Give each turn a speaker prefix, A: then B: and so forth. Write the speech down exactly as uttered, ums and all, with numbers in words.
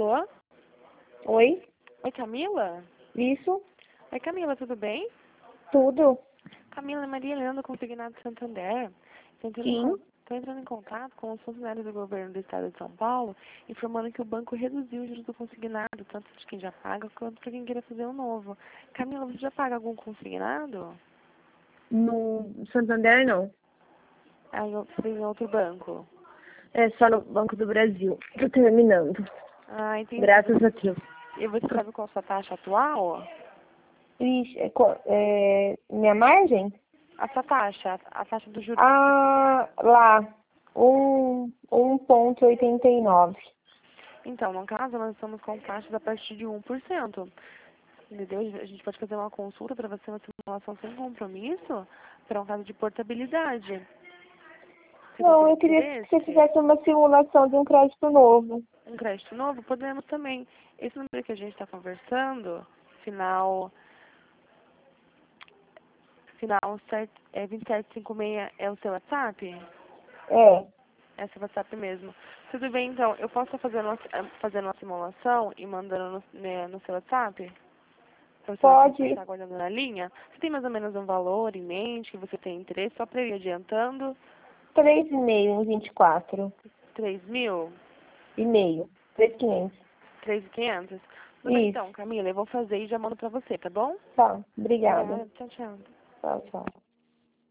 A: Alô?
B: Oi?
A: Oi, Camila?
B: Isso?
A: Oi, Camila, tudo bem?
B: Tudo?
A: Camila, é Maria Helena do Consignado Santander. Estou entrando, em
B: Sim.
A: con- tô entrando em contato com os funcionários do governo do estado de São Paulo, informando que o banco reduziu os juros do consignado, tanto de quem já paga quanto para quem queira fazer um novo. Camila, você já paga algum consignado?
B: No Santander, não.
A: Ah, em outro, em outro banco?
B: É só no Banco do Brasil. Tô terminando.
A: Ah, entendi.
B: Graças a Deus.
A: E você sabe qual a sua taxa atual?
B: Ixi, é, co- é, minha margem?
A: A sua taxa, a taxa do juros.
B: Ah, lá. Um, um ponto oitenta e nove.
A: Então, no caso, nós estamos com taxas a partir de um por cento. Entendeu? A gente pode fazer uma consulta para você, uma simulação sem compromisso, para um caso de portabilidade. Você vai
B: Não,
A: ter
B: eu queria que você
A: interesse?
B: fizesse uma simulação de um crédito novo.
A: Um crédito novo? Podemos também. Esse número que a gente está conversando, final, final sete, é, vinte e sete cinquenta e seis, é o seu WhatsApp?
B: É,
A: É o seu WhatsApp mesmo. Tudo bem, então. Eu posso fazer uma, fazer uma simulação e mandando no, né, no seu WhatsApp? Para você
B: pode.
A: estar guardando na linha? Você tem mais ou menos um valor em mente que você tem interesse? Só para ir adiantando?
B: Três e meio em vinte e quatro.
A: Três mil?
B: E meio. Três e quinhentos.
A: Três mil e quinhentos? Tudo bem,
B: Isso.
A: então, Camila. Eu vou fazer e já mando para você, tá bom?
B: Tá. Obrigada.
A: Obrigada. Tchau, tchau.
B: Tchau, tchau.